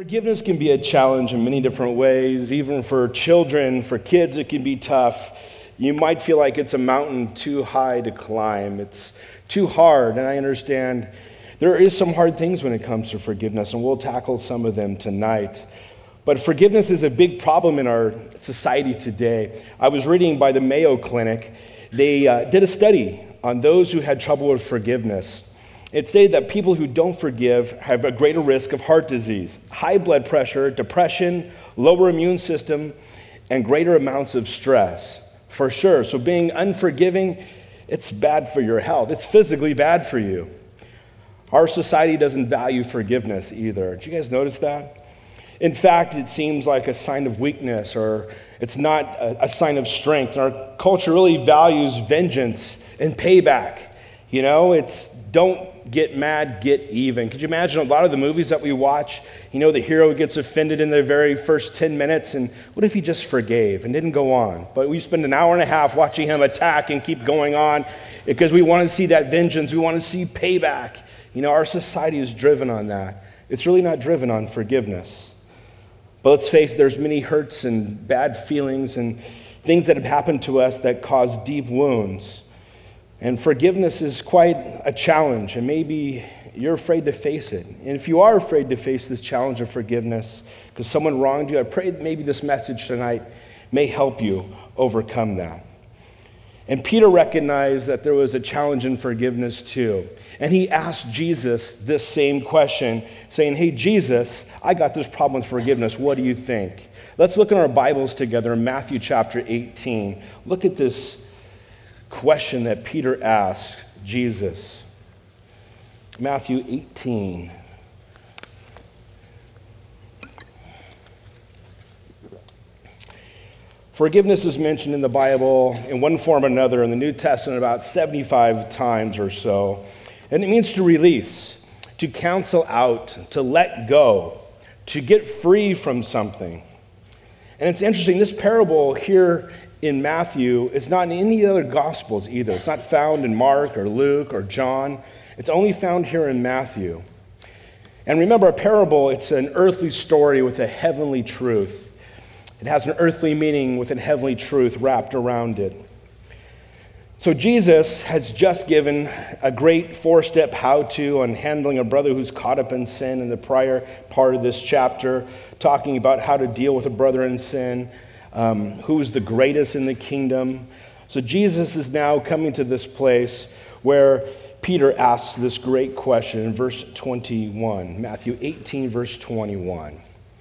Forgiveness can be a challenge in many different ways. Even for children, for kids, it can be tough. You might feel like it's a mountain too high to climb. It's too hard, and I understand there is some hard things when it comes to forgiveness, and we'll tackle some of them tonight. But forgiveness is a big problem in our society today. I was reading by the Mayo Clinic. They did a study on those who had trouble with forgiveness. It stated that people who don't forgive have a greater risk of heart disease, high blood pressure, depression, lower immune system, and greater amounts of stress, for sure. So being unforgiving, it's bad for your health. It's physically bad for you. Our society doesn't value forgiveness either. Did you guys notice that? In fact, it seems like a sign of weakness, or it's not a sign of strength. Our culture really values vengeance and payback. You know, it's don't get mad, get even. Could you imagine a lot of the movies that we watch? You know, the hero gets offended in the very first 10 minutes, and what if he just forgave and didn't go on? But we spend an hour and a half watching him attack and keep going on because we want to see that vengeance. We want to see payback. You know, our society is driven on that. It's really not driven on forgiveness. But let's face it, there's many hurts and bad feelings and things that have happened to us that cause deep wounds. And forgiveness is quite a challenge, and maybe you're afraid to face it. And if you are afraid to face this challenge of forgiveness because someone wronged you, I pray that maybe this message tonight may help you overcome that. And Peter recognized that there was a challenge in forgiveness too. And he asked Jesus this same question, saying, "Hey, Jesus, I got this problem with forgiveness. What do you think?" Let's look in our Bibles together in Matthew chapter 18. Look at this question that Peter asked Jesus. Matthew 18. Forgiveness is mentioned in the Bible in one form or another in the New Testament about 75 times or so. And it means to release, to cancel out, to let go, to get free from something. And it's interesting, this parable here in Matthew is not in any other Gospels either. It's not found in Mark or Luke or John. It's only found here in Matthew. And remember, a parable, it's an earthly story with a heavenly truth. It has an earthly meaning with a heavenly truth wrapped around it. So Jesus has just given a great four-step how-to on handling a brother who's caught up in sin in the prior part of this chapter, talking about how to deal with a brother in sin, who's the greatest in the kingdom. So Jesus is now coming to this place where Peter asks this great question in verse 21, Matthew 18, verse 21.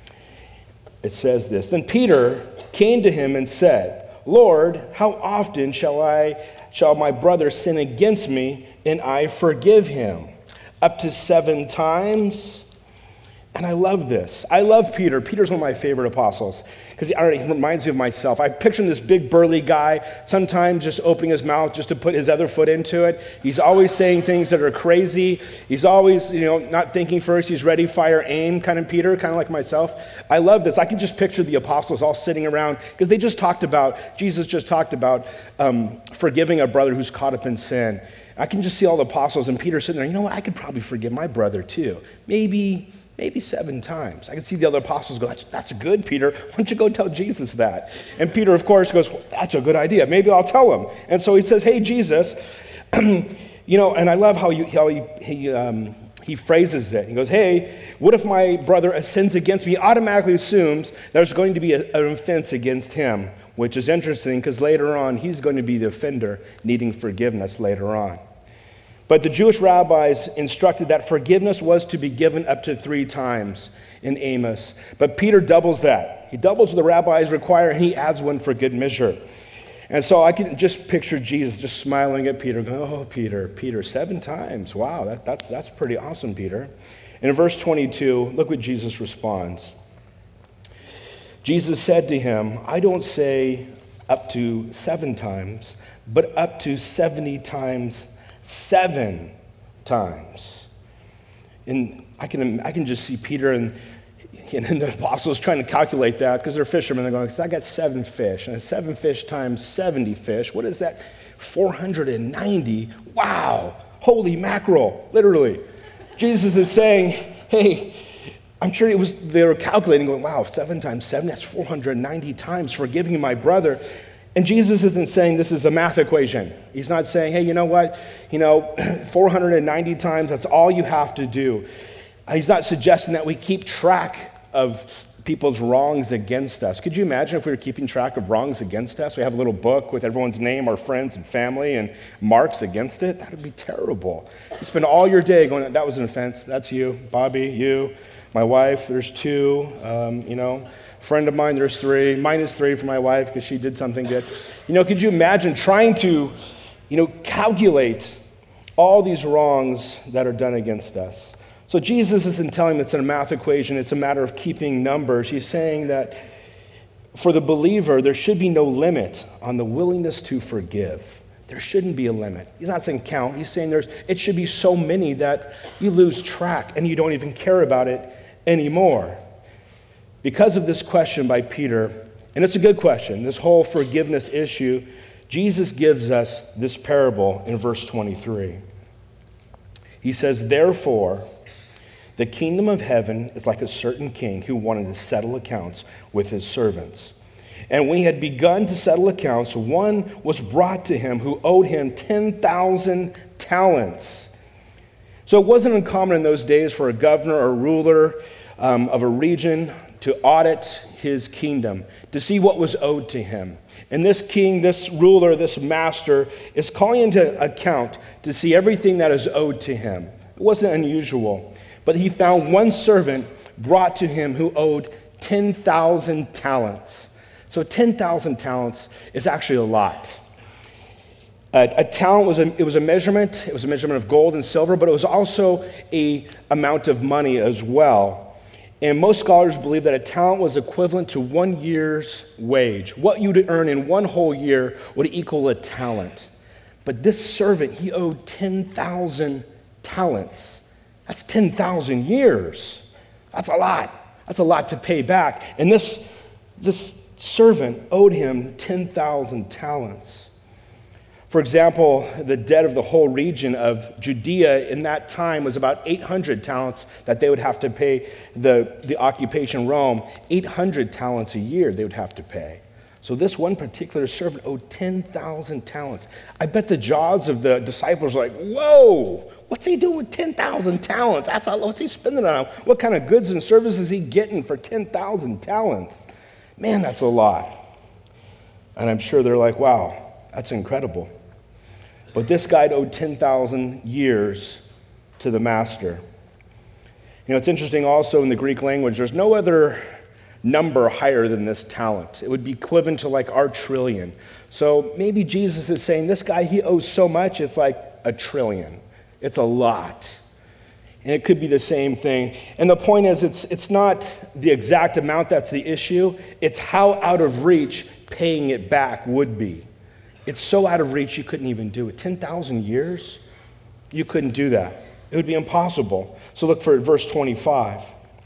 It says this, "Then Peter came to him and said, 'Lord, how often shall my brother sin against me and I forgive him? Up to 7 times?'" And I love this. I love Peter. Peter's one of my favorite apostles because he reminds me of myself. I picture him this big burly guy, sometimes just opening his mouth just to put his other foot into it. He's always saying things that are crazy. He's always, not thinking first. He's ready, fire, aim kind of Peter, kind of like myself. I love this. I can just picture the apostles all sitting around because Jesus just talked about forgiving a brother who's caught up in sin. I can just see all the apostles and Peter sitting there. You know what? I could probably forgive my brother too. Maybe 7 times. I can see the other apostles go, that's good, Peter. Why don't you go tell Jesus that? And Peter, of course, goes, well, that's a good idea. Maybe I'll tell him. And so he says, "Hey, Jesus," and I love how he phrases it. He goes, "Hey, what if my brother sins against me?" He automatically assumes there's going to be an offense against him, which is interesting because later on, he's going to be the offender needing forgiveness later on. But the Jewish rabbis instructed that forgiveness was to be given up to 3 times in Amos. But Peter doubles that. He doubles what the rabbis require, and he adds one for good measure. And so I can just picture Jesus just smiling at Peter, going, "Oh, Peter, 7 times. Wow, that's pretty awesome, Peter." And in verse 22, look what Jesus responds. Jesus said to him, "I don't say up to 7 times, but up to 70 times 7 times." And I can just see Peter and the apostles trying to calculate that because they're fishermen. They're going, "I got 7 fish, and 7 fish times 70 fish. What is that? 490. Wow, holy mackerel!" Literally, Jesus is saying, "Hey, I'm sure they were calculating, going, wow, 7 times 7, that's 490 times forgiving my brother. And Jesus isn't saying this is a math equation. He's not saying, hey, you know what? 490 times, that's all you have to do. He's not suggesting that we keep track of people's wrongs against us. Could you imagine if we were keeping track of wrongs against us? We have a little book with everyone's name, our friends and family, and marks against it. That would be terrible. You spend all your day going, that was an offense. That's you, Bobby, you, my wife, there's 2, friend of mine, there's 3. Mine is 3 for my wife because she did something good. Could you imagine trying to, calculate all these wrongs that are done against us? So Jesus isn't telling it's a math equation, it's a matter of keeping numbers. He's saying that for the believer, there should be no limit on the willingness to forgive. There shouldn't be a limit. He's not saying count. He's saying it should be so many that you lose track and you don't even care about it anymore. Because of this question by Peter, and it's a good question, this whole forgiveness issue, Jesus gives us this parable in verse 23. He says, therefore, the kingdom of heaven is like a certain king who wanted to settle accounts with his servants. And when he had begun to settle accounts, one was brought to him who owed him 10,000 talents. So it wasn't uncommon in those days for a governor or ruler of a region to audit his kingdom, to see what was owed to him. And this king, this ruler, this master is calling into account to see everything that is owed to him. It wasn't unusual. But he found one servant brought to him who owed 10,000 talents. So 10,000 talents is actually a lot. A talent was a measurement. It was a measurement of gold and silver, but it was also an amount of money as well. And most scholars believe that a talent was equivalent to 1 year's wage. What you'd earn in 1 whole year would equal a talent. But this servant, he owed 10,000 talents. That's 10,000 years. That's a lot. That's a lot to pay back. And this servant owed him 10,000 talents. For example, the debt of the whole region of Judea in that time was about 800 talents that they would have to pay the occupation Rome. 800 talents a year they would have to pay. So this one particular servant owed 10,000 talents. I bet the jaws of the disciples were like, whoa, what's he doing with 10,000 talents? What's he spending on? What kind of goods and services is he getting for 10,000 talents? Man, that's a lot. And I'm sure they're like, wow, that's incredible. But this guy owed 10,000 years to the master. It's interesting also in the Greek language, there's no other number higher than this talent. It would be equivalent to like our trillion. So maybe Jesus is saying this guy, he owes so much, it's like a trillion. It's a lot. And it could be the same thing. And the point is, it's not the exact amount that's the issue. It's how out of reach paying it back would be. It's so out of reach you couldn't even do it. 10,000 years? You couldn't do that. It would be impossible. So look for verse 25.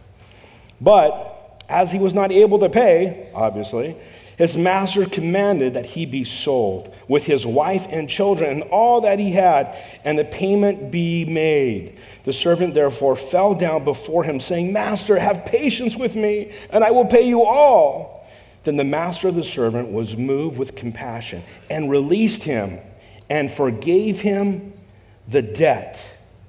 But as he was not able to pay, obviously, his master commanded that he be sold with his wife and children and all that he had, and the payment be made. The servant therefore fell down before him, saying, Master, have patience with me, and I will pay you all. Then the master of the servant was moved with compassion and released him and forgave him the debt.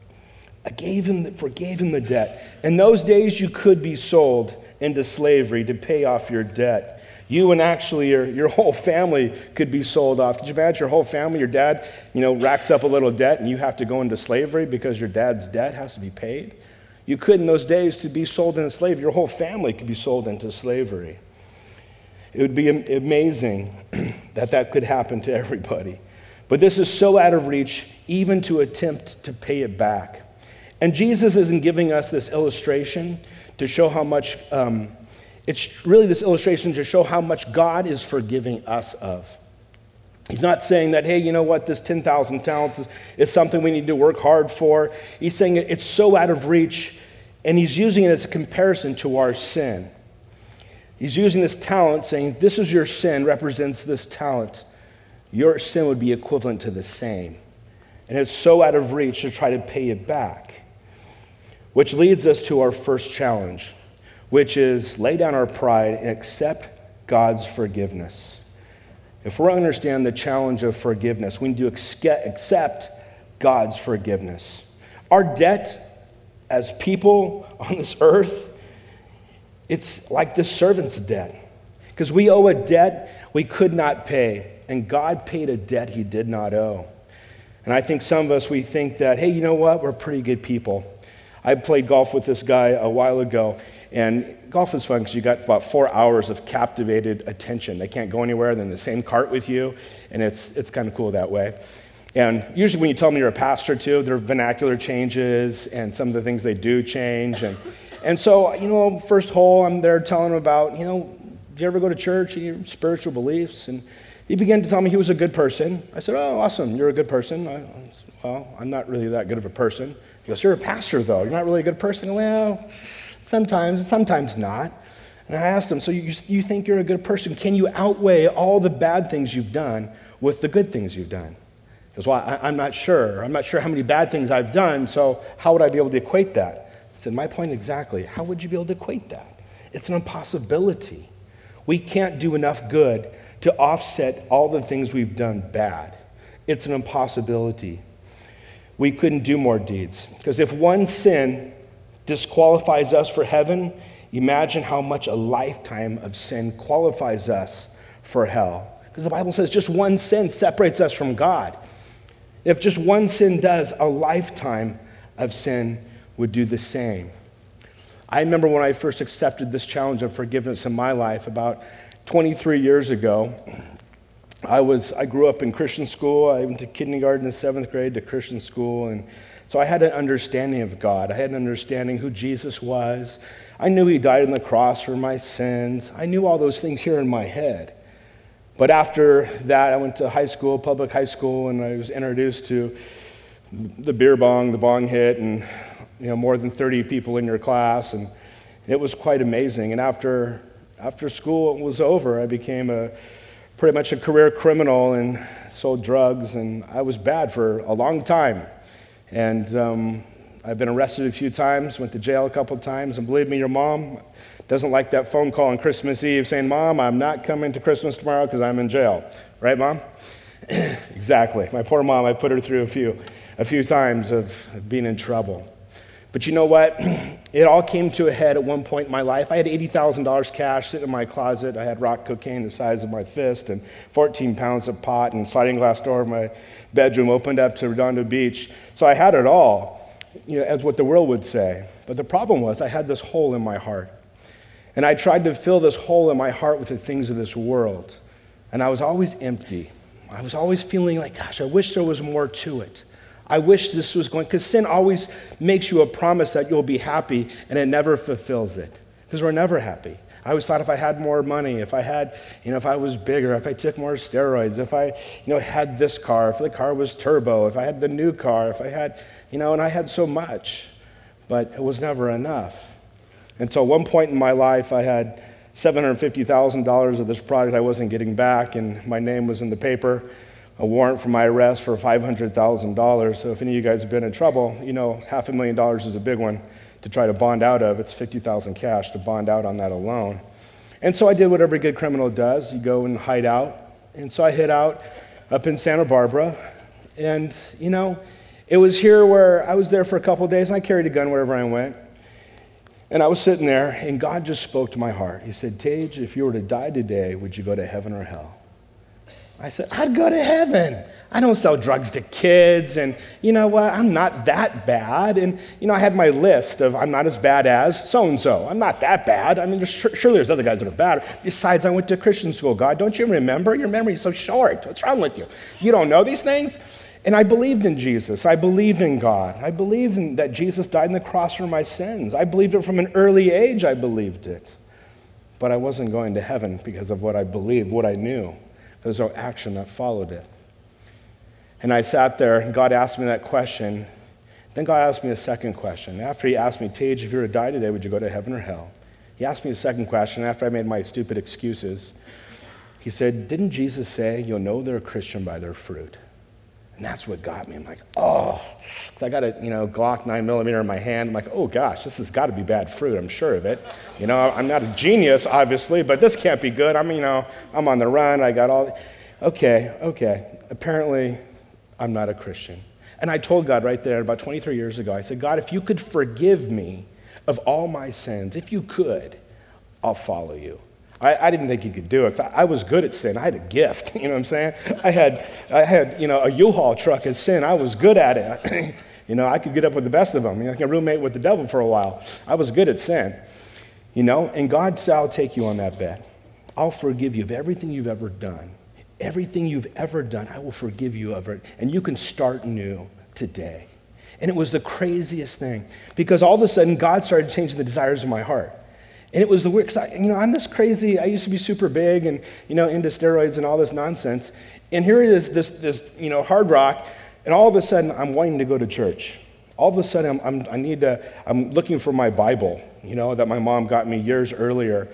Forgave him the debt. In those days, you could be sold into slavery to pay off your debt. You and actually your whole family could be sold off. Could you imagine your whole family, your dad, racks up a little debt and you have to go into slavery because your dad's debt has to be paid? You could in those days to be sold into slavery. Your whole family could be sold into slavery. It would be amazing that could happen to everybody. But this is so out of reach, even to attempt to pay it back. And Jesus isn't giving us this illustration to show how much, it's really this illustration to show how much God is forgiving us of. He's not saying that, hey, you know what, this 10,000 talents is something we need to work hard for. He's saying it's so out of reach, and he's using it as a comparison to our sin. He's using this talent, saying, this is your sin, represents this talent. Your sin would be equivalent to the same. And it's so out of reach to try to pay it back. Which leads us to our first challenge. which is lay down our pride and accept God's forgiveness. If we're to understand the challenge of forgiveness, we need to accept God's forgiveness. Our debt as people on this earth, it's like the servant's debt. Because we owe a debt we could not pay, and God paid a debt he did not owe. And I think some of us, we think that, hey, you know what? We're pretty good people. I played golf with this guy a while ago, and golf is fun because you got about 4 hours of captivated attention. They can't go anywhere. They're in the same cart with you, and it's kind of cool that way. And usually when you tell them you're a pastor too, their vernacular changes, and some of the things they do change. And so, first hole, I'm there telling him about, do you ever go to church and your spiritual beliefs? And he began to tell me he was a good person. I said, oh, awesome, you're a good person. Well, I'm not really that good of a person. He goes, you're a pastor, though. You're not really a good person. Well, sometimes not. And I asked him, so you think you're a good person? Can you outweigh all the bad things you've done with the good things you've done? He goes, well, I'm not sure. I'm not sure how many bad things I've done, so how would I be able to equate that? I said, my point exactly. How would you be able to equate that? It's an impossibility. We can't do enough good to offset all the things we've done bad. It's an impossibility. We couldn't do more deeds. Because if one sin disqualifies us for heaven, imagine how much a lifetime of sin qualifies us for hell. Because the Bible says just one sin separates us from God. If just one sin does, a lifetime of sin would do the same. I remember when I first accepted this challenge of forgiveness in my life about 23 years ago. I grew up in Christian school. I went to kindergarten and 7th grade to Christian school, and so I had an understanding of God. I had an understanding who Jesus was. I knew he died on the cross for my sins. I knew all those things here in my head. But after that, I went to high school, public high school, and I was introduced to the beer bong, the bong hit, and more than 30 people in your class, and it was quite amazing. And after school was over, I became pretty much a career criminal and sold drugs, and I was bad for a long time. And I've been arrested a few times, went to jail a couple of times, and believe me, your mom doesn't like that phone call on Christmas Eve saying, Mom, I'm not coming to Christmas tomorrow because I'm in jail. Right, Mom? Exactly. My poor mom, I put her through a few times of being in trouble. But you know what? It all came to a head at one point in my life. I had $80,000 cash sitting in my closet. I had rock cocaine the size of my fist and 14 pounds of pot, and sliding glass door of my bedroom opened up to Redondo Beach. So I had it all, as what the world would say. But the problem was I had this hole in my heart. And I tried to fill this hole in my heart with the things of this world. And I was always empty. I was always feeling like, gosh, I wish there was more to it. I wish this was going, because sin always makes you a promise that you'll be happy, and it never fulfills it, because we're never happy. I always thought if I had more money, if I had, if I was bigger, if I took more steroids, if I, had this car, if the car was turbo, if I had the new car, if I had, and I had so much, but it was never enough. Until one point in my life, I had $750,000 of this product I wasn't getting back, and my name was in the paper. A warrant for my arrest for $500,000. So if any of you guys have been in trouble, $500,000 is a big one to try to bond out of. It's $50,000 cash to bond out on that alone. And so I did what every good criminal does. You go and hide out. And so I hid out up in Santa Barbara. And, it was here where I was there for a couple of days, and I carried a gun wherever I went. And I was sitting there, and God just spoke to my heart. He said, Tage, if you were to die today, would you go to heaven or hell? I said, I'd go to heaven. I don't sell drugs to kids, and you know what? I'm not that bad. And I had my list of I'm not as bad as so-and-so. I'm not that bad. I mean, surely there's other guys that are bad. Besides, I went to Christian school. God, don't you remember? Your memory's so short. What's wrong with you? You don't know these things? And I believed in Jesus. I believed in God. I believed that Jesus died on the cross for my sins. I believed it from an early age. I believed it. But I wasn't going to heaven because of what I believed, what I knew. There's no action that followed it. And I sat there, and God asked me that question. Then God asked me a second question. After he asked me, Tage, if you were to die today, would you go to heaven or hell? He asked me a second question after I made my stupid excuses. He said, didn't Jesus say, you'll know they're a Christian by their fruit? And that's what got me. I'm like, oh, 'cause I got a Glock 9mm in my hand. I'm like, oh gosh, this has got to be bad fruit. I'm sure of it. I'm not a genius, obviously, but this can't be good. I'm on the run. I got all. Okay. Apparently, I'm not a Christian. And I told God right there about 23 years ago, I said, God, if you could forgive me of all my sins, if you could, I'll follow you. I didn't think he could do it. I was good at sin. I had a gift, you know what I'm saying? I had a U-Haul truck as sin. I was good at it. I could get up with the best of them. I could roommate with the devil for a while. I was good at sin, and God said, I'll take you on that bet. I'll forgive you of everything you've ever done. Everything you've ever done, I will forgive you of it, and you can start new today. And it was the craziest thing, because all of a sudden, God started changing the desires of my heart. And it was the weird, because I'm this crazy, I used to be super big and, into steroids and all this nonsense. And here it is, this hard rock, and all of a sudden, I'm wanting to go to church. All of a sudden, I'm looking for my Bible, that my mom got me years earlier,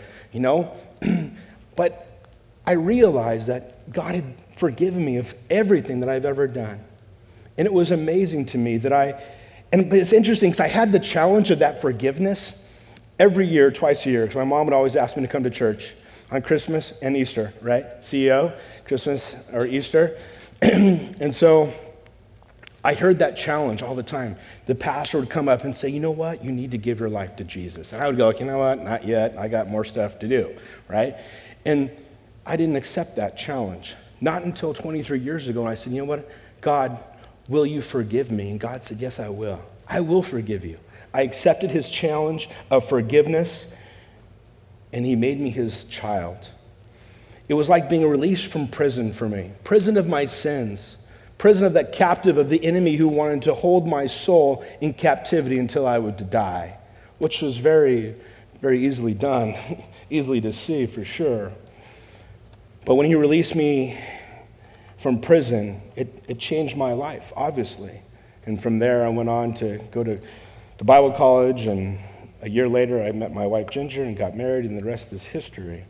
But I realized that God had forgiven me of everything that I've ever done. And it was amazing to me but it's interesting because I had the challenge of that forgiveness every year, twice a year, because my mom would always ask me to come to church on Christmas and Easter, right? CEO, Christmas or Easter. And so I heard that challenge all the time. The pastor would come up and say, you know what? You need to give your life to Jesus. And I would go, you know what? Not yet. I got more stuff to do, right? And I didn't accept that challenge. Not until 23 years ago, and I said, you know what? God, will you forgive me? And God said, yes, I will. I will forgive you. I accepted his challenge of forgiveness, and he made me his child. It was like being released from prison for me, prison of my sins, prison of that captive of the enemy who wanted to hold my soul in captivity until I would die, which was very, very easily done, easily to see for sure. But when he released me from prison, it changed my life, obviously. And from there, I went on to go to Bible college, and a year later, I met my wife, Ginger, and got married, and the rest is history.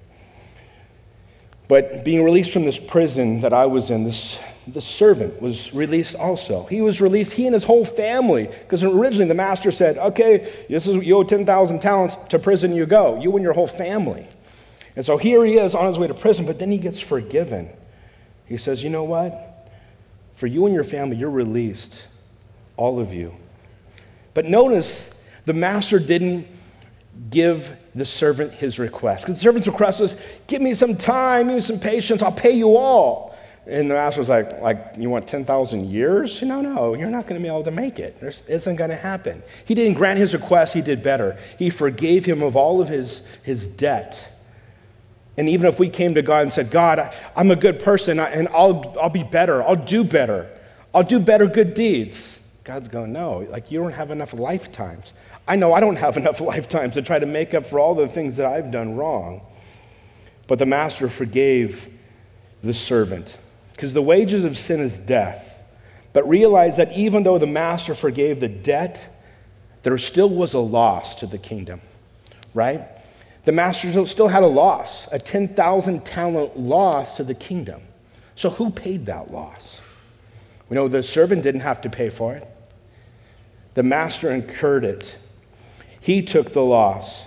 But being released from this prison that I was in, the servant was released also. He was released, he and his whole family, because originally the master said, okay, you owe 10,000 talents, to prison you go, you and your whole family. And so here he is on his way to prison, but then he gets forgiven. He says, you know what? For you and your family, you're released, all of you. But notice, the master didn't give the servant his request. Because the servant's request was, give me some time, give me some patience, I'll pay you all. And the master was like you want 10,000 years? No, you're not going to be able to make it. It isn't going to happen. He didn't grant his request, he did better. He forgave him of all of his debt. And even if we came to God and said, God, I'm a good person, and I'll be better, I'll do better good deeds. God's going, no, you don't have enough lifetimes. I know I don't have enough lifetimes to try to make up for all the things that I've done wrong. But the master forgave the servant, because the wages of sin is death. But realize that even though the master forgave the debt, there still was a loss to the kingdom, right? The master still had a loss, a 10,000 talent loss to the kingdom. So who paid that loss? We know the servant didn't have to pay for it. The master incurred it. He took the loss.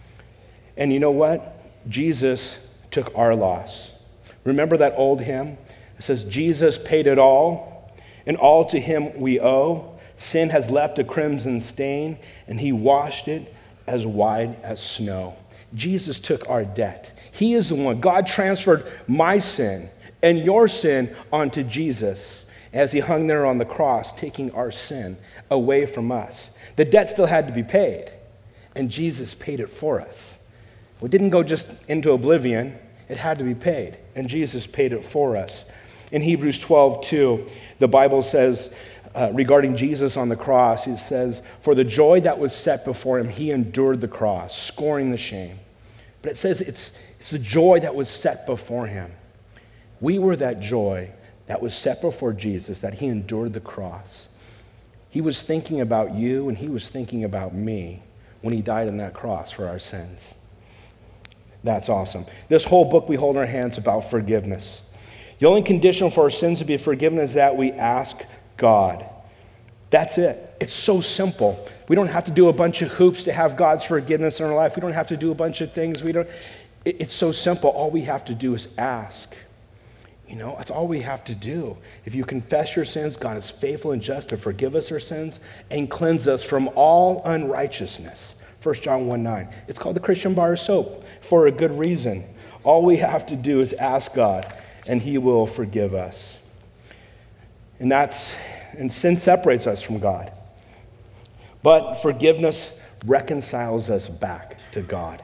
And you know what? Jesus took our loss. Remember that old hymn? It says, Jesus paid it all, and all to him we owe. Sin has left a crimson stain, and he washed it as white as snow. Jesus took our debt. He is the one. God transferred my sin and your sin onto Jesus as he hung there on the cross, taking our sin away from us. The debt still had to be paid, and Jesus paid it for us. We didn't go just into oblivion. It had to be paid, and Jesus paid it for us. In Hebrews 12:2, the Bible says, regarding Jesus on the cross, it says, for the joy that was set before him, he endured the cross, scoring the shame. But it says it's the joy that was set before him. We were that joy that was set before Jesus, that he endured the cross. He was thinking about you, and he was thinking about me when he died on that cross for our sins. That's awesome. This whole book we hold in our hands about forgiveness. The only condition for our sins to be forgiven is that we ask God. That's it. It's so simple. We don't have to do a bunch of hoops to have God's forgiveness in our life. We don't have to do a bunch of things. It's so simple. All we have to do is ask. That's all we have to do. If you confess your sins, God is faithful and just to forgive us our sins and cleanse us from all unrighteousness. 1 John 1:9. It's called the Christian bar of soap for a good reason. All we have to do is ask God, and he will forgive us. And sin separates us from God. But forgiveness reconciles us back to God.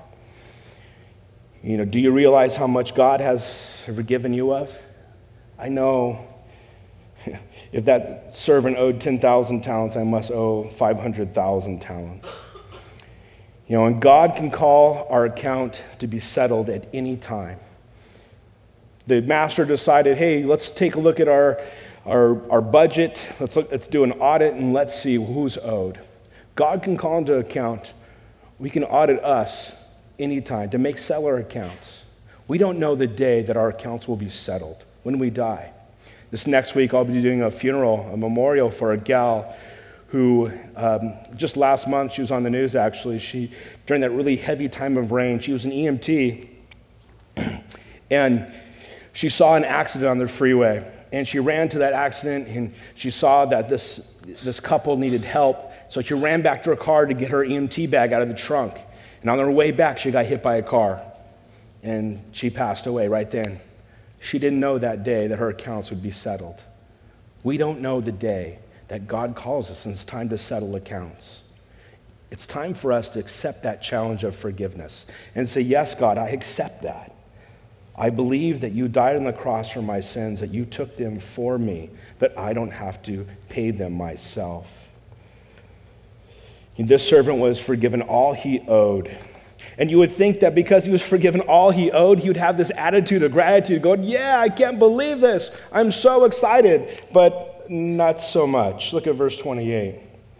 Do you realize how much God has forgiven you of? I know if that servant owed 10,000 talents, I must owe 500,000 talents. And God can call our account to be settled at any time. The master decided, hey, let's take a look at our budget. Let's do an audit and let's see who's owed. God can call into account. We can audit us anytime to make seller accounts. We don't know the day that our accounts will be settled when we die. This next week, I'll be doing a funeral, a memorial for a gal who just last month, she was on the news actually. During that really heavy time of rain, she was an EMT, and she saw an accident on the freeway. And she ran to that accident, and she saw that this couple needed help. So she ran back to her car to get her EMT bag out of the trunk. And on her way back, she got hit by a car, and she passed away right then. She didn't know that day that her accounts would be settled. We don't know the day that God calls us, and it's time to settle accounts. It's time for us to accept that challenge of forgiveness and say, yes, God, I accept that. I believe that you died on the cross for my sins, that you took them for me, that I don't have to pay them myself. And this servant was forgiven all he owed. And you would think that because he was forgiven all he owed, he would have this attitude of gratitude, going, yeah, I can't believe this. I'm so excited. But not so much. Look at verse 28.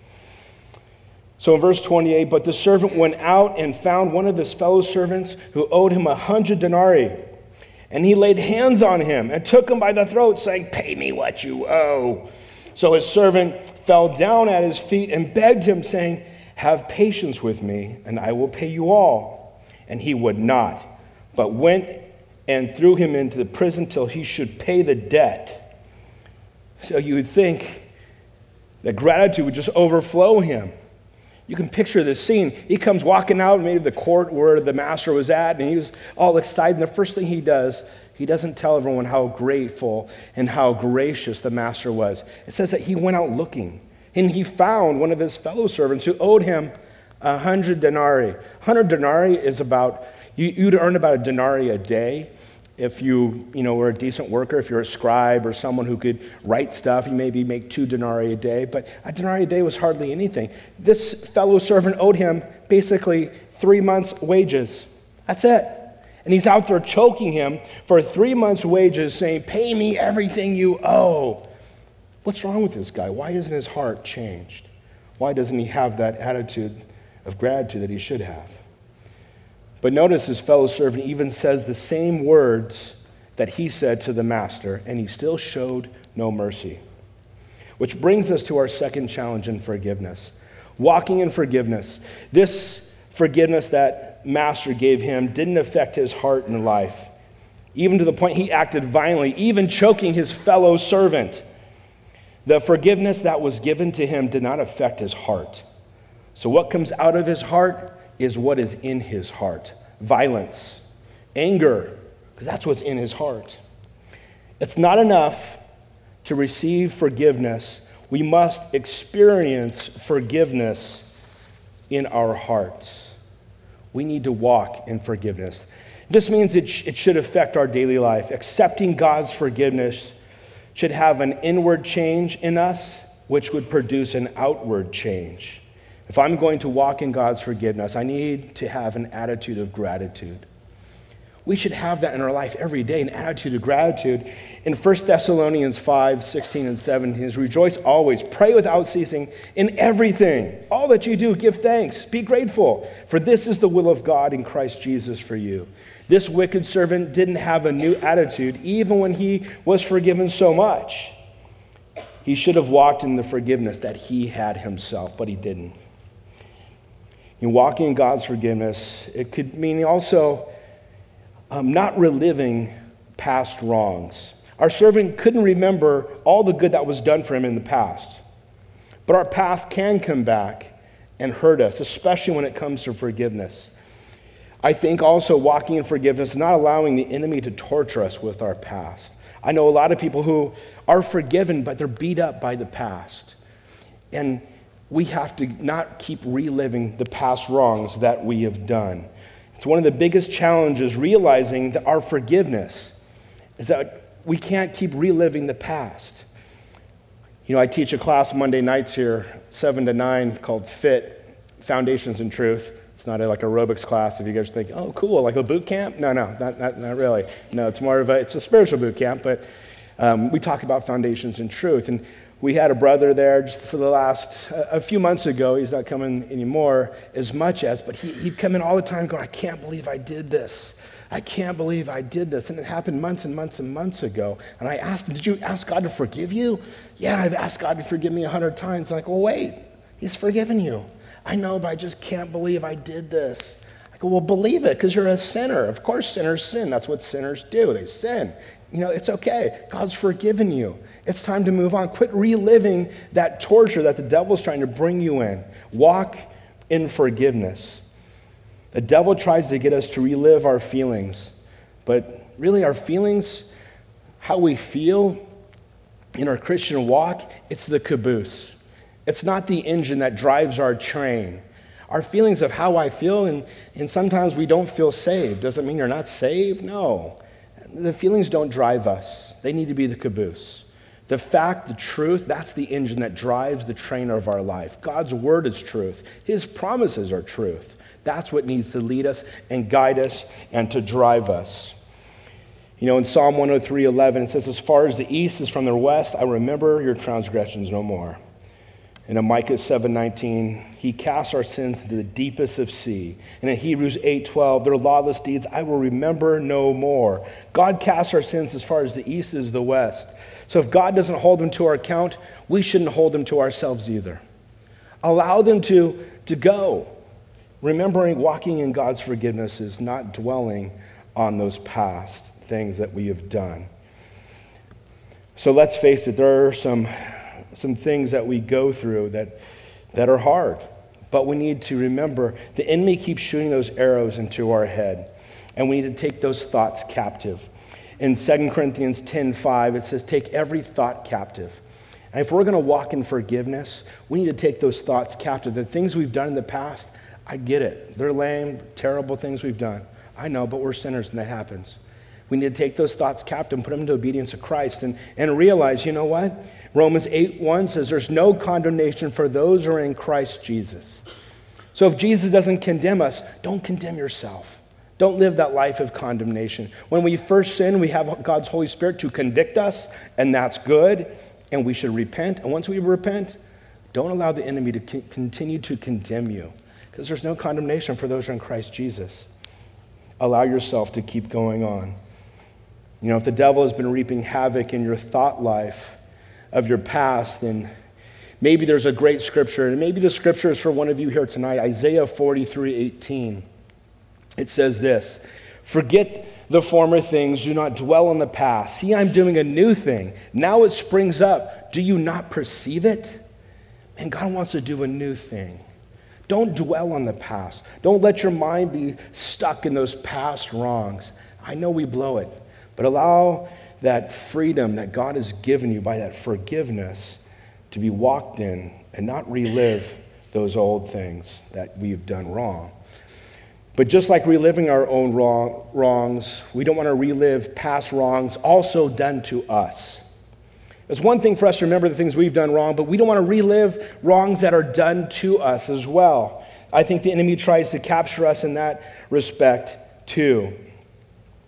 So in verse 28, but the servant went out and found one of his fellow servants who owed him 100 denarii. And he laid hands on him and took him by the throat, saying, pay me what you owe. So his servant fell down at his feet and begged him, saying, have patience with me, and I will pay you all. And he would not, but went and threw him into the prison till he should pay the debt. So you would think that gratitude would just overflow him. You can picture this scene. He comes walking out maybe the court where the master was at, and he was all excited. And the first thing he does, he doesn't tell everyone how grateful and how gracious the master was. It says that he went out looking, and he found one of his fellow servants who owed him 100 denarii. 100 denarii is about, you'd earn about a denarii a day. If you were a decent worker, if you're a scribe or someone who could write stuff, you maybe make 2 denarii a day, but a denarii a day was hardly anything. This fellow servant owed him basically 3 months' wages. That's it. And he's out there choking him for 3 months' wages, saying, pay me everything you owe. What's wrong with this guy? Why isn't his heart changed? Why doesn't he have that attitude of gratitude that he should have? But notice his fellow servant even says the same words that he said to the master, and he still showed no mercy. Which brings us to our second challenge in forgiveness. Walking in forgiveness. This forgiveness that master gave him didn't affect his heart and life, even to the point he acted violently, even choking his fellow servant. The forgiveness that was given to him did not affect his heart. So what comes out of his heart is what is in his heart. Violence, anger, because that's what's in his heart. It's not enough to receive forgiveness. We must experience forgiveness in our hearts. We need to walk in forgiveness. This means it should affect our daily life. Accepting God's forgiveness should have an inward change in us, which would produce an outward change. If I'm going to walk in God's forgiveness, I need to have an attitude of gratitude. We should have that in our life every day, an attitude of gratitude. In 1 Thessalonians 5, 16 and 17, it says, rejoice always, pray without ceasing, in everything. All that you do, give thanks, be grateful, for this is the will of God in Christ Jesus for you. This wicked servant didn't have a new attitude, even when he was forgiven so much. He should have walked in the forgiveness that he had himself, but he didn't. In walking in God's forgiveness, it could mean also not reliving past wrongs. Our servant couldn't remember all the good that was done for him in the past. But our past can come back and hurt us, especially when it comes to forgiveness. I think also walking in forgiveness is not allowing the enemy to torture us with our past. I know a lot of people who are forgiven, but they're beat up by the past. And we have to not keep reliving the past wrongs that we have done. It's one of the biggest challenges, realizing that our forgiveness is that we can't keep reliving the past. You know, I teach a class Monday nights here, 7 to 9, called FIT, Foundations in Truth. It's not like aerobics class. If you guys think, oh, cool, like a boot camp? No, not really. No, it's more of it's a spiritual boot camp, but we talk about foundations in truth. And we had a brother there just for the last, a few months ago. He's not coming anymore as much as, but he'd come in all the time going, I can't believe I did this. I can't believe I did this. And it happened months and months and months ago. And I asked him, did you ask God to forgive you? Yeah, I've asked God to forgive me 100 times. I'm like, well, wait, he's forgiven you. I know, but I just can't believe I did this. I go, well, believe it, because you're a sinner. Of course sinners sin. That's what sinners do. They sin. You know, it's okay. God's forgiven you. It's time to move on. Quit reliving that torture that the devil's trying to bring you in. Walk in forgiveness. The devil tries to get us to relive our feelings, but really our feelings, how we feel in our Christian walk, it's the caboose. It's not the engine that drives our train. Our feelings of how I feel, and sometimes we don't feel saved. Doesn't mean you're not saved. No. The feelings don't drive us. They need to be the caboose. The fact, the truth, that's the engine that drives the train of our life. God's word is truth. His promises are truth. That's what needs to lead us and guide us and to drive us. You know, in Psalm 103:11, it says, as far as the east is from the west, I remember your transgressions no more. And in Micah 7:19, he casts our sins into the deepest of sea. And in Hebrews 8:12, their lawless deeds I will remember no more. God casts our sins as far as the east is the west. So if God doesn't hold them to our account, we shouldn't hold them to ourselves either. Allow them to go. Remembering walking in God's forgiveness is not dwelling on those past things that we have done. So let's face it, there are some things that we go through that are hard. But we need to remember the enemy keeps shooting those arrows into our head. And we need to take those thoughts captive. In 2 Corinthians 10:5, it says, take every thought captive. And if we're going to walk in forgiveness, we need to take those thoughts captive. The things we've done in the past, I get it. They're lame, terrible things we've done. I know, but we're sinners and that happens. We need to take those thoughts captive and put them into obedience of Christ and realize, you know what? Romans 8:1 says there's no condemnation for those who are in Christ Jesus. So if Jesus doesn't condemn us, don't condemn yourself. Don't live that life of condemnation. When we first sin, we have God's Holy Spirit to convict us, and that's good, and we should repent. And once we repent, don't allow the enemy to continue to condemn you, because there's no condemnation for those who are in Christ Jesus. Allow yourself to keep going on. You know, if the devil has been reaping havoc in your thought life of your past, then maybe there's a great scripture, and maybe the scripture is for one of you here tonight, Isaiah 43:18. It says this, forget the former things, do not dwell on the past. See, I'm doing a new thing. Now it springs up. Do you not perceive it? And God wants to do a new thing. Don't dwell on the past. Don't let your mind be stuck in those past wrongs. I know we blow it, but allow that freedom that God has given you by that forgiveness to be walked in and not relive those old things that we've done wrong. But just like reliving our own wrongs, we don't want to relive past wrongs also done to us. It's one thing for us to remember the things we've done wrong, but we don't want to relive wrongs that are done to us as well. I think the enemy tries to capture us in that respect too.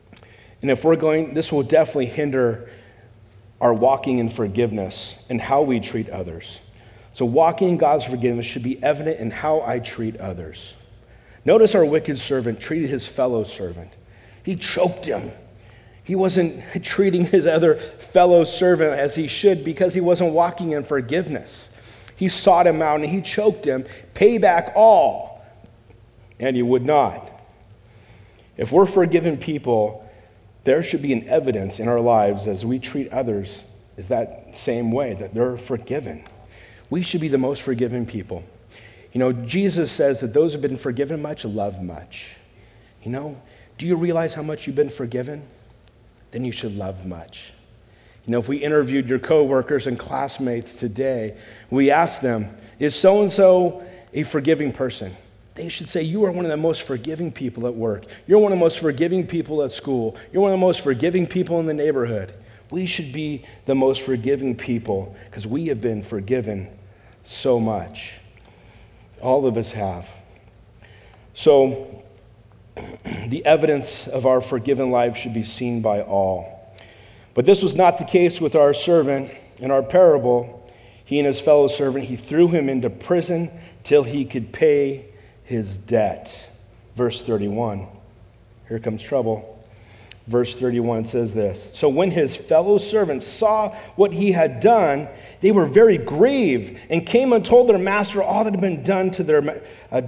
And if we're going, this will definitely hinder our walking in forgiveness and how we treat others. So walking in God's forgiveness should be evident in how I treat others. Notice our wicked servant treated his fellow servant. He choked him. He wasn't treating his other fellow servant as he should because he wasn't walking in forgiveness. He sought him out and he choked him. Pay back all. And he would not. If we're forgiven people, there should be an evidence in our lives as we treat others is that same way, that they're forgiven. We should be the most forgiving people. You know, Jesus says that those who have been forgiven much love much. You know, do you realize how much you've been forgiven? Then you should love much. You know, if we interviewed your coworkers and classmates today, we asked them, is so-and-so a forgiving person? They should say, you are one of the most forgiving people at work. You're one of the most forgiving people at school. You're one of the most forgiving people in the neighborhood. We should be the most forgiving people because we have been forgiven so much. All of us have. So, the evidence of our forgiven life should be seen by all. But this was not the case with our servant. In our parable, he and his fellow servant, he threw him into prison till he could pay his debt. Verse 31. Here comes trouble. Verse 31 says this. So when his fellow servants saw what he had done, they were very grieved and came and told their master all that had been done to their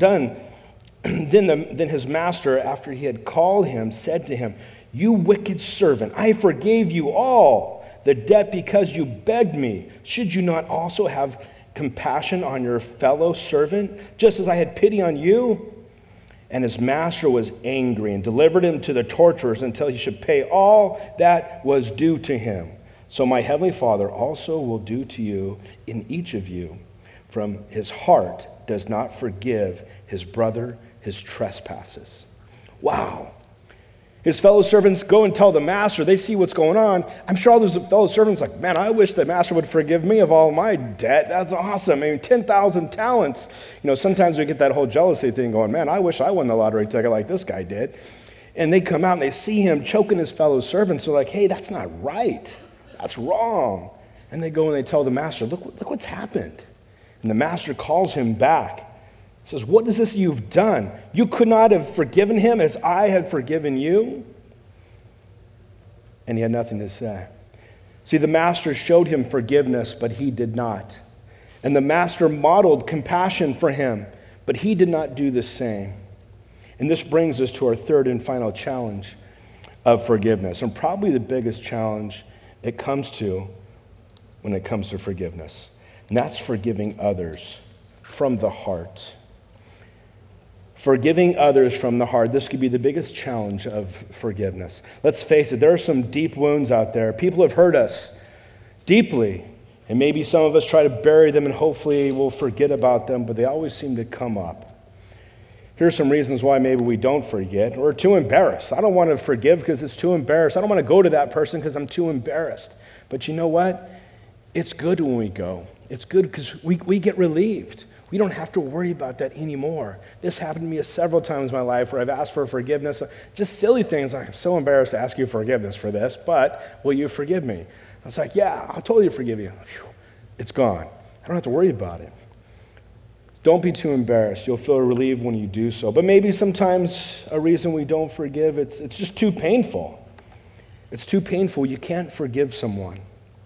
Then his master, after he had called him, said to him, you wicked servant, I forgave you all the debt because you begged me. Should you not also have compassion on your fellow servant, just as I had pity on you? And his master was angry and delivered him to the torturers until he should pay all that was due to him. So my heavenly Father also will do to you in each of you from his heart does not forgive his brother his trespasses. Wow. His fellow servants go and tell the master. They see what's going on. I'm sure all those fellow servants are like, man, I wish the master would forgive me of all my debt. That's awesome. I mean, 10,000 talents. You know, sometimes we get that whole jealousy thing going, man, I wish I won the lottery ticket like this guy did. And they come out and they see him choking his fellow servants. They're like, hey, that's not right. That's wrong. And they go and they tell the master, look what's happened. And the master calls him back. He says, what is this you've done? You could not have forgiven him as I had forgiven you? And he had nothing to say. See, the master showed him forgiveness, but he did not. And the master modeled compassion for him, but he did not do the same. And this brings us to our third and final challenge of forgiveness, and probably the biggest challenge it comes to when it comes to forgiveness. And that's forgiving others from the heart. Forgiving others from the heart. This could be the biggest challenge of forgiveness. Let's face it, there are some deep wounds out there. People have hurt us deeply, and maybe some of us try to bury them and hopefully we'll forget about them, but they always seem to come up. Here are some reasons why maybe we don't forget. We're too embarrassed. I don't want to forgive because it's too embarrassed. I don't want to go to that person because I'm too embarrassed. But you know what? It's good when we go. It's good because we get relieved. We don't have to worry about that anymore. This happened to me several times in my life where I've asked for forgiveness. Just silly things. I'm so embarrassed to ask you forgiveness for this, but will you forgive me? I was like, yeah, I'll totally forgive you. Whew, it's gone. I don't have to worry about it. Don't be too embarrassed. You'll feel relieved when you do so. But maybe sometimes a reason we don't forgive, it's just too painful. It's too painful. You can't forgive someone.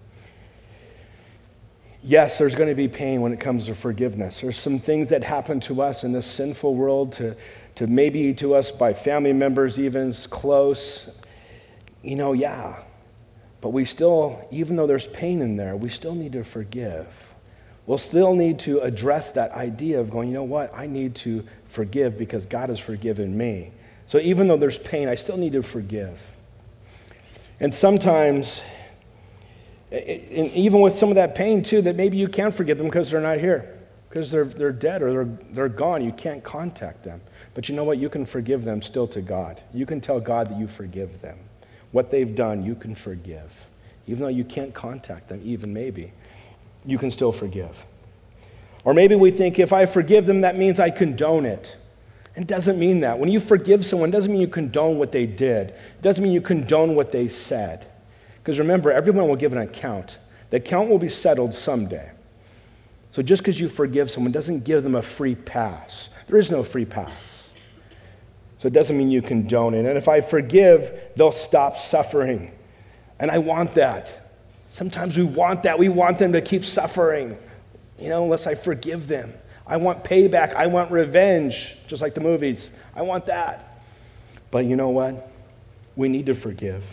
Yes, there's going to be pain when it comes to forgiveness. There's some things that happen to us in this sinful world, to maybe to us by family members even close. You know, yeah. But we still, even though there's pain in there, we still need to forgive. We'll still need to address that idea of going, you know what, I need to forgive because God has forgiven me. So even though there's pain, I still need to forgive. And sometimes, and even with some of that pain too, that maybe you can't forgive them because they're not here, because they're dead or they're gone. You can't contact them. But you know what? You can forgive them still to God. You can tell God that you forgive them. What they've done, you can forgive. Even though you can't contact them, even maybe, you can still forgive. Or maybe we think if I forgive them, that means I condone it. It doesn't mean that. When you forgive someone, it doesn't mean you condone what they did. It doesn't mean you condone what they said. Because remember, everyone will give an account. The account will be settled someday. So just because you forgive someone doesn't give them a free pass. There is no free pass. So it doesn't mean you condone it. And if I forgive, they'll stop suffering. And I want that. Sometimes we want that. We want them to keep suffering, unless I forgive them. I want payback. I want revenge, just like the movies. I want that. But you know what? We need to forgive.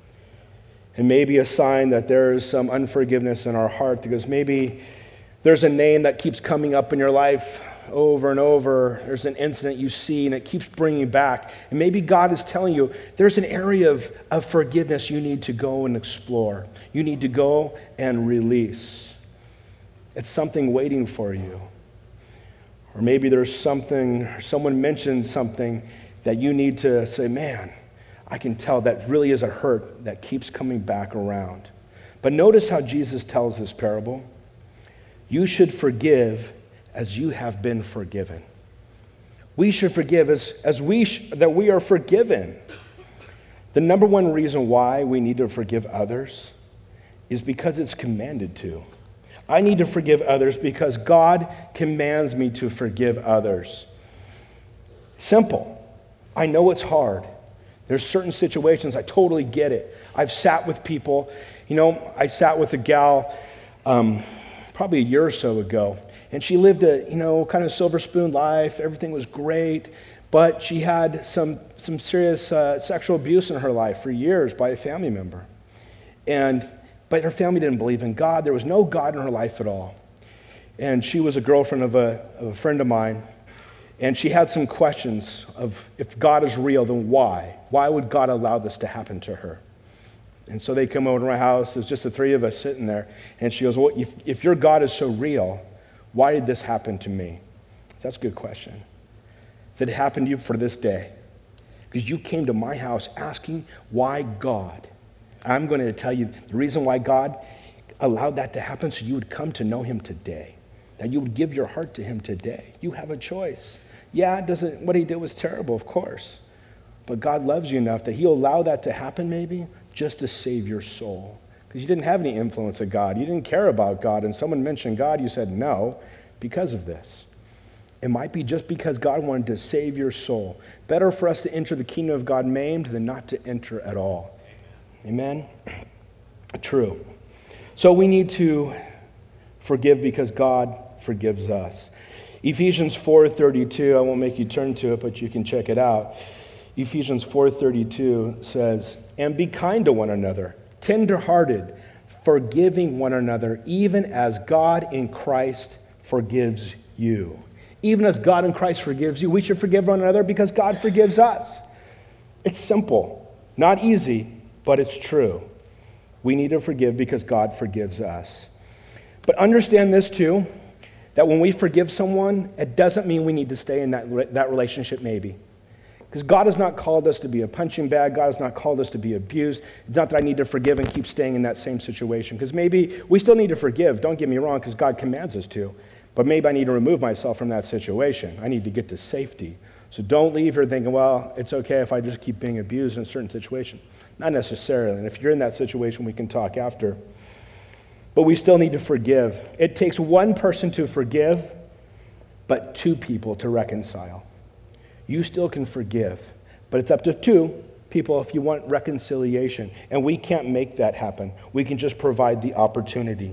And maybe a sign that there is some unforgiveness in our heart, because maybe there's a name that keeps coming up in your life over and over. There's an incident you see, and it keeps bringing you back. And maybe God is telling you there's an area of forgiveness you need to go and explore. You need to go and release. It's something waiting for you. Or maybe there's something, someone mentioned something that you need to say, man, I can tell that really is a hurt that keeps coming back around. But notice how Jesus tells this parable. You should forgive as you have been forgiven. We should forgive as that we are forgiven. The number one reason why we need to forgive others is because it's commanded to. I need to forgive others because God commands me to forgive others. Simple. I know it's hard. There's certain situations, I totally get it. I've sat with people. I sat with a gal probably a year or so ago, and she lived a, kind of silver spoon life. Everything was great, but she had some serious sexual abuse in her life for years by a family member. But her family didn't believe in God. There was no God in her life at all. And she was a girlfriend of a friend of mine. And she had some questions of, if God is real, then why? Why would God allow this to happen to her? And so they come over to my house. There's just the three of us sitting there. And she goes, well, if your God is so real, why did this happen to me? So that's a good question. I said, it happened to you for this day. Because you came to my house asking why God. I'm going to tell you the reason why God allowed that to happen, so you would come to know him today, that you would give your heart to him today. You have a choice. Yeah, what he did was terrible, of course, but God loves you enough that he'll allow that to happen maybe just to save your soul, because you didn't have any influence of God. You didn't care about God, and someone mentioned God, you said no because of this. It might be just because God wanted to save your soul. Better for us to enter the kingdom of God maimed than not to enter at all. Amen? True. So we need to forgive because God forgives us. Ephesians 4:32, I won't make you turn to it, but you can check it out. Ephesians 4:32 says, and be kind to one another, tender-hearted, forgiving one another, even as God in Christ forgives you. Even as God in Christ forgives you, we should forgive one another because God forgives us. It's simple, not easy, but it's true. We need to forgive because God forgives us. But understand this too, that when we forgive someone, it doesn't mean we need to stay in that relationship maybe. Because God has not called us to be a punching bag. God has not called us to be abused. It's not that I need to forgive and keep staying in that same situation. Because maybe we still need to forgive, don't get me wrong, because God commands us to. But maybe I need to remove myself from that situation. I need to get to safety. So don't leave here thinking, well, it's okay if I just keep being abused in a certain situation. Not necessarily. And if you're in that situation, we can talk after. But we still need to forgive. It takes one person to forgive, but two people to reconcile. You still can forgive, but it's up to two people if you want reconciliation. And we can't make that happen. We can just provide the opportunity.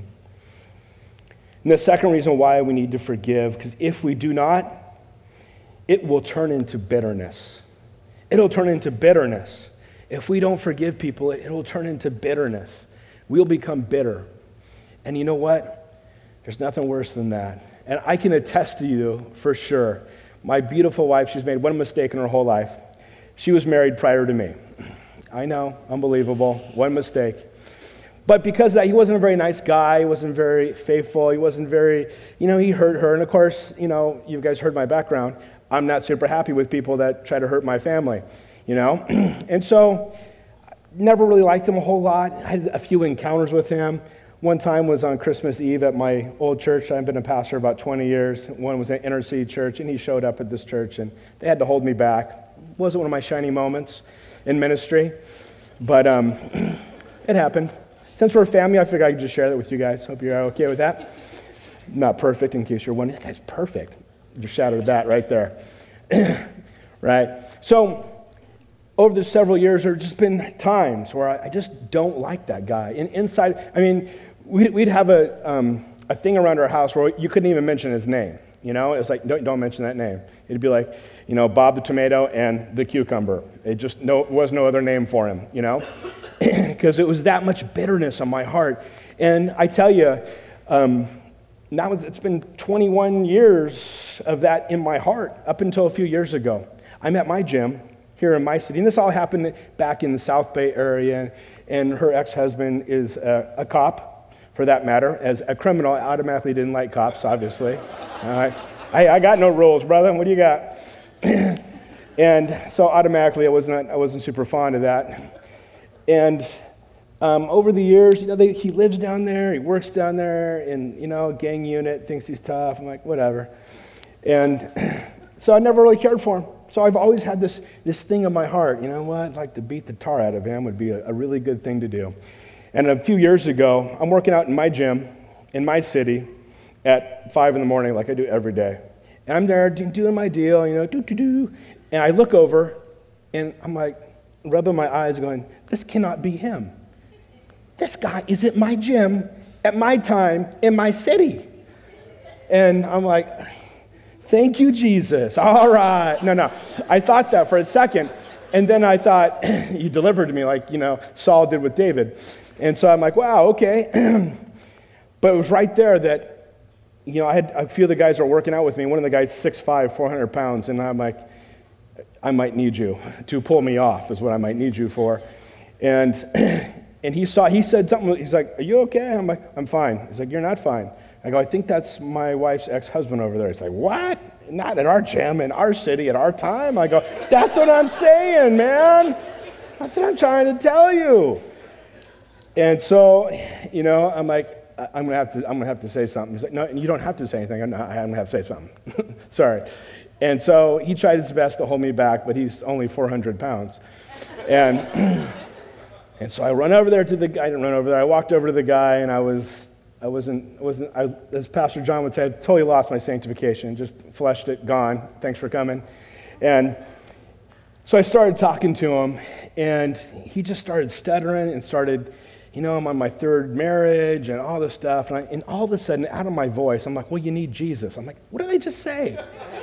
And the second reason why we need to forgive, because if we do not, it will turn into bitterness. It'll turn into bitterness. If we don't forgive people, it will turn into bitterness. We'll become bitter. And you know what? There's nothing worse than that. And I can attest to you for sure. My beautiful wife, she's made one mistake in her whole life. She was married prior to me. I know, unbelievable, one mistake. But because of that, he wasn't a very nice guy. He wasn't very faithful. He wasn't very, he hurt her. And of course, you guys heard my background. I'm not super happy with people that try to hurt my family, And so, never really liked him a whole lot. I had a few encounters with him. One time was on Christmas Eve at my old church. I've been a pastor about 20 years. One was at Inner City Church, and he showed up at this church, and they had to hold me back. It wasn't one of my shining moments in ministry, but it happened. Since we're a family, I figured I could just share that with you guys. Hope you're okay with that. I'm not perfect, in case you're wondering. That guy's perfect. Just shouted that right there. Right? So, over the several years, there have just been times where I just don't like that guy. And inside, I mean, we'd have a thing around our house where you couldn't even mention his name. You know, it's like, don't mention that name. It'd be like, you know, Bob the tomato and the cucumber. It just was no other name for him, you know, because it was that much bitterness on my heart. And I tell you, now it's been 21 years of that in my heart up until a few years ago. I'm at my gym here in my city, and this all happened back in the South Bay area, and her ex-husband is a cop, for that matter. As a criminal, I automatically didn't like cops, obviously. I got no rules, brother. What do you got? And so automatically, I wasn't super fond of that. And over the years, you know, he lives down there, he works down there, in, you know, gang unit, thinks he's tough. I'm like, whatever. And so I never really cared for him. So I've always had this thing in my heart, you know what, I'd like to beat the tar out of him, would be a really good thing to do. And a few years ago, I'm working out in my gym, in my city, at 5 in the morning, like I do every day. And I'm there doing my deal, you know, do. And I look over, and I'm like, rubbing my eyes, going, this cannot be him. This guy is at my gym, at my time, in my city. And I'm like, thank you, Jesus. All right. No. I thought that for a second. And then I thought, you delivered to me like, you know, Saul did with David. And so I'm like, wow, okay. But it was right there that, you know, I had a few of the guys that were working out with me. One of the guys, 6'5", 400 pounds. And I'm like, I might need you to pull me off is what I might need you for. And he said something. He's like, are you okay? I'm like, I'm fine. He's like, you're not fine. I go, I think that's my wife's ex-husband over there. He's like, what? Not at our gym, in our city, at our time? I go, that's what I'm saying, man. That's what I'm trying to tell you. And so, you know, I'm like, I'm gonna have to say something. He's like, no, you don't have to say anything. I'm gonna have to say something. Sorry. And so he tried his best to hold me back, but he's only 400 pounds. And so I run over there to the guy. I didn't run over there. I walked over to the guy, and I wasn't, as Pastor John would say, I totally lost my sanctification, just fleshed it, gone. Thanks for coming. And so I started talking to him, and he just started stuttering and started, you know, I'm on my third marriage and all this stuff. And all of a sudden, out of my voice, I'm like, well, you need Jesus. I'm like, what did I just say?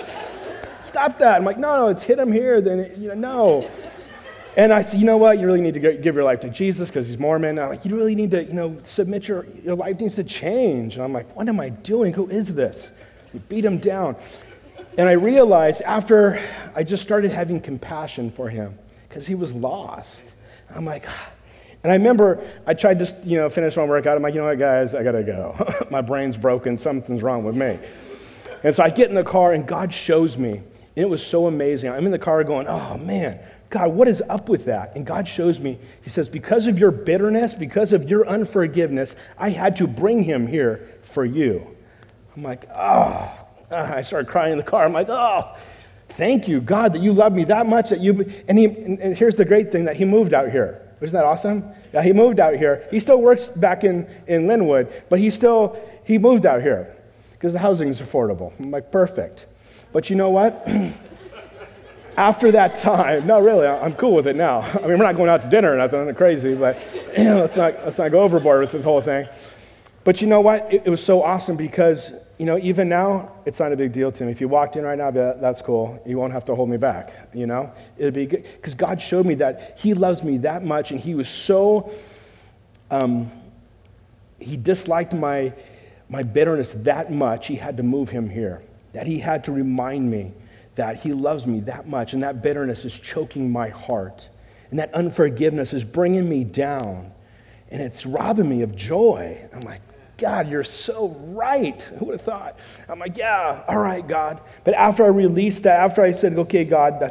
Stop that. I'm like, no, it's hit him here. Then, you know, no. And I said, you know what? You really need to give your life to Jesus because he's Mormon. I'm like, you really need to, you know, submit your life needs to change. And I'm like, what am I doing? Who is this? You beat him down. And I realized after I just started having compassion for him because he was lost. I'm like, and I remember I tried to, you know, finish my workout. I'm like, you know what, guys? I got to go. My brain's broken. Something's wrong with me. And so I get in the car and God shows me. And it was so amazing. I'm in the car going, oh, man. God, what is up with that? And God shows me, he says, because of your bitterness, because of your unforgiveness, I had to bring him here for you. I'm like, oh. I started crying in the car. I'm like, oh, thank you, God, that you love me that much. And here's the great thing, that he moved out here. Isn't that awesome? Yeah, he moved out here. He still works back in Linwood, but he moved out here because the housing is affordable. I'm like, perfect. But you know what? After that time, no, really, I'm cool with it now. I mean, we're not going out to dinner or nothing crazy, but let's not go overboard with this whole thing. But you know what? It was so awesome because, you know, even now, it's not a big deal to me. If you walked in right now, I'd be like, that's cool. You won't have to hold me back, you know? It'd be good. Because God showed me that he loves me that much, and he was so, he disliked my bitterness that much, he had to move him here. That he had to remind me that he loves me that much, and that bitterness is choking my heart, and that unforgiveness is bringing me down, and it's robbing me of joy. I'm like, God, you're so right. Who would have thought? I'm like, yeah, all right, God. But after I released that, after I said, okay, God,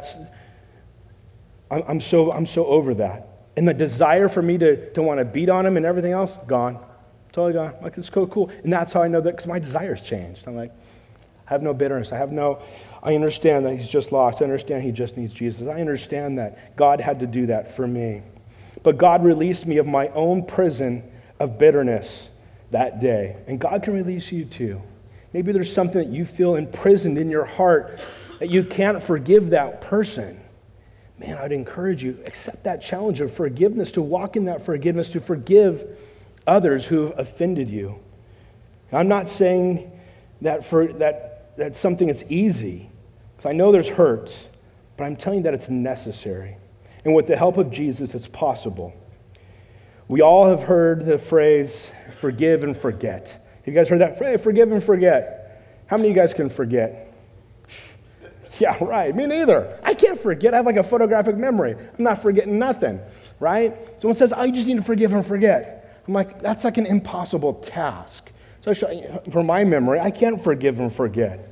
I'm so over that. And the desire for me to want to beat on him and everything else, gone. Totally gone. Like, it's cool. And that's how I know that, because my desires changed. I'm like, I have no bitterness. I understand that he's just lost. I understand he just needs Jesus. I understand that God had to do that for me. But God released me of my own prison of bitterness that day. And God can release you too. Maybe there's something that you feel imprisoned in your heart that you can't forgive that person. Man, I'd encourage you, accept that challenge of forgiveness, to walk in that forgiveness, to forgive others who have offended you. I'm not saying that that's something that's easy, because I know there's hurt, but I'm telling you that it's necessary. And with the help of Jesus, it's possible. We all have heard the phrase, forgive and forget. You guys heard that phrase, forgive and forget? How many of you guys can forget? Yeah, right. Me neither. I can't forget. I have like a photographic memory. I'm not forgetting nothing, right? Someone says, oh, you just need to forgive and forget. I'm like, that's like an impossible task. So for my memory, I can't forgive and forget.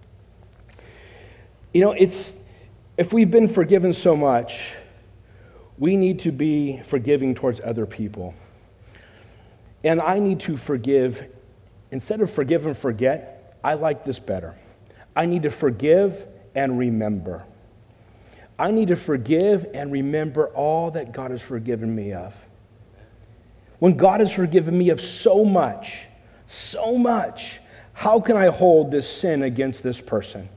You know, if we've been forgiven so much, we need to be forgiving towards other people. And I need to forgive. Instead of forgive and forget, I like this better. I need to forgive and remember. I need to forgive and remember all that God has forgiven me of. When God has forgiven me of so much, how can I hold this sin against this person?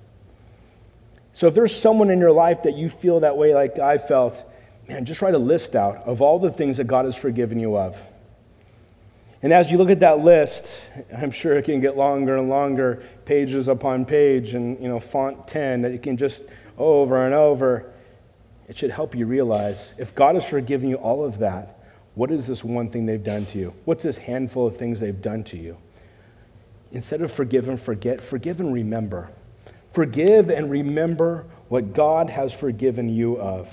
So if there's someone in your life that you feel that way like I felt, man, just write a list out of all the things that God has forgiven you of. And as you look at that list, I'm sure it can get longer and longer, pages upon page, and font 10, that you can just over and over. It should help you realize, if God has forgiven you all of that, what is this one thing they've done to you? What's this handful of things they've done to you? Instead of forgive and forget, forgive and remember. Forgive and remember what God has forgiven you of.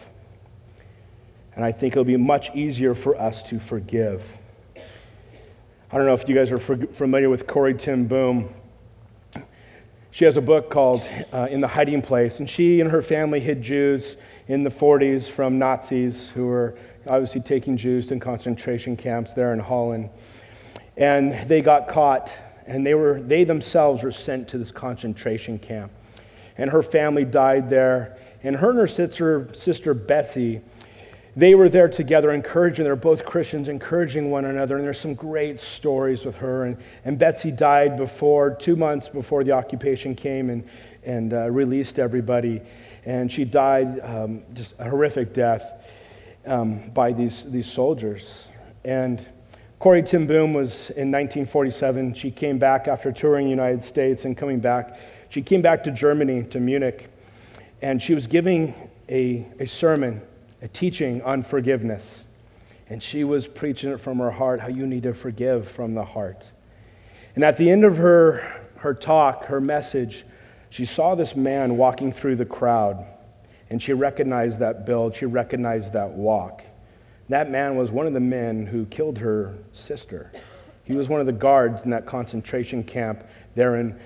And I think it'll be much easier for us to forgive. I don't know if you guys are familiar with Corrie ten Boom. She has a book called In the Hiding Place, and she and her family hid Jews in the 40s from Nazis who were obviously taking Jews to concentration camps there in Holland. And they got caught, and they themselves were sent to this concentration camp. And her family died there, and her sister Betsy, they were there together encouraging, they're both Christians, encouraging one another, and there's some great stories with her. And Betsy died 2 months before the occupation came and released everybody. And she died just a horrific death by these soldiers. And Corrie ten Boom was in 1947. She came back after touring the United States and coming back. She came back to Germany, to Munich, and she was giving a sermon, a teaching on forgiveness. And she was preaching it from her heart, how you need to forgive from the heart. And at the end of her talk, her message, she saw this man walking through the crowd. And she recognized that build, she recognized that walk. That man was one of the men who killed her sister. He was one of the guards in that concentration camp there in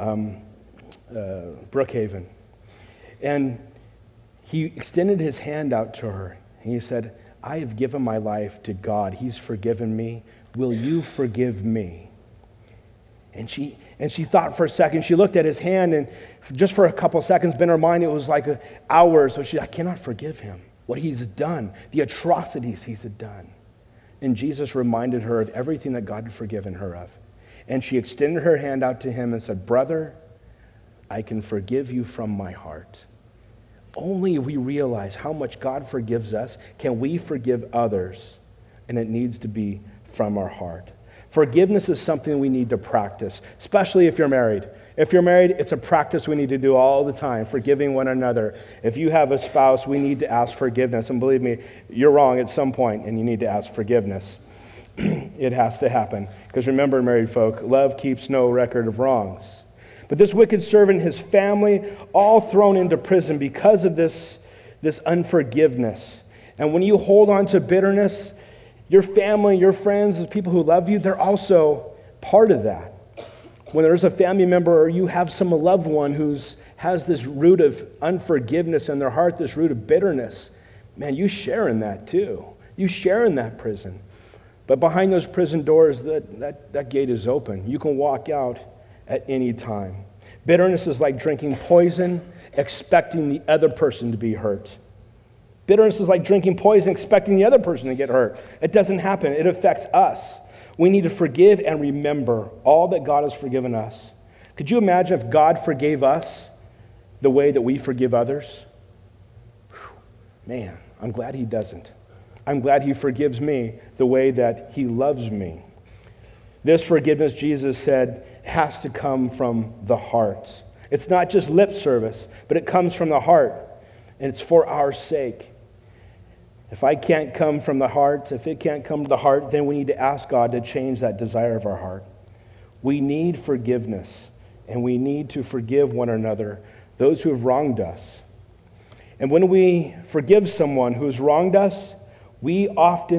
Brookhaven. And he extended his hand out to her, and he said, I have given my life to God. He's forgiven me. Will you forgive me? And she thought for a second. She looked at his hand, and just for a couple seconds, in her mind, it was like hours. So I cannot forgive him. What he's done, the atrocities he's done. And Jesus reminded her of everything that God had forgiven her of. And she extended her hand out to him and said, brother, I can forgive you from my heart. Only if we realize how much God forgives us, can we forgive others, and it needs to be from our heart. Forgiveness is something we need to practice, especially if you're married. If you're married, it's a practice we need to do all the time, forgiving one another. If you have a spouse, we need to ask forgiveness. And believe me, you're wrong at some point, and you need to ask forgiveness. It has to happen. Because remember, married folk, love keeps no record of wrongs. But this wicked servant and his family, all thrown into prison because of this unforgiveness. And when you hold on to bitterness, your family, your friends, the people who love you, they're also part of that. When there's a family member or you have some loved one who has this root of unforgiveness in their heart, this root of bitterness, man, you share in that too. You share in that prison. But behind those prison doors, that gate is open. You can walk out at any time. Bitterness is like drinking poison, expecting the other person to be hurt. Bitterness is like drinking poison, expecting the other person to get hurt. It doesn't happen. It affects us. We need to forgive and remember all that God has forgiven us. Could you imagine if God forgave us the way that we forgive others? Whew. Man, I'm glad he doesn't. I'm glad he forgives me the way that he loves me. This forgiveness, Jesus said, has to come from the heart. It's not just lip service, but it comes from the heart, and it's for our sake. If I can't come from the heart, if it can't come to the heart, then we need to ask God to change that desire of our heart. We need forgiveness, and we need to forgive one another, those who have wronged us. And when we forgive someone who has wronged us, we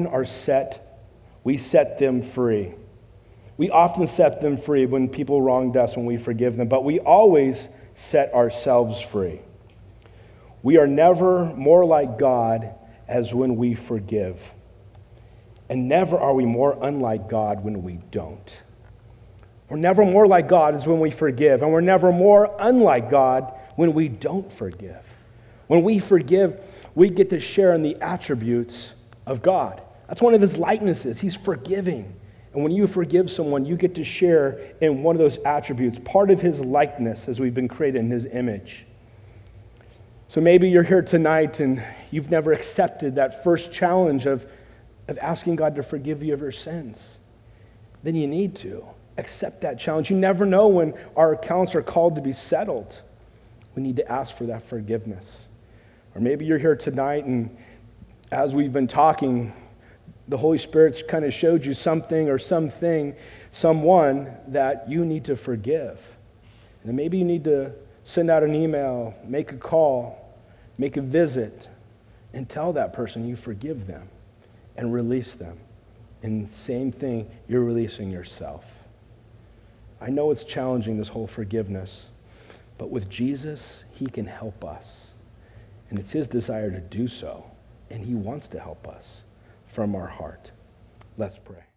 set them free. We often set them free when people wronged us, when we forgive them, but we always set ourselves free. We are never more like God as when we forgive. And never are we more unlike God when we don't. We're never more like God as when we forgive, and we're never more unlike God when we don't forgive. When we forgive, we get to share in the attributes of God. That's one of his likenesses. He's forgiving. And when you forgive someone, you get to share in one of those attributes, part of his likeness as we've been created in his image. So maybe you're here tonight and you've never accepted that first challenge of asking God to forgive you of your sins. Then you need to accept that challenge. You never know when our accounts are called to be settled. We need to ask for that forgiveness. Or maybe you're here tonight and as we've been talking, the Holy Spirit's kind of showed you something or something, someone that you need to forgive. And then maybe you need to send out an email, make a call, make a visit, and tell that person you forgive them and release them. And same thing, you're releasing yourself. I know it's challenging, this whole forgiveness, but with Jesus, he can help us. And it's his desire to do so, and he wants to help us from our heart. Let's pray.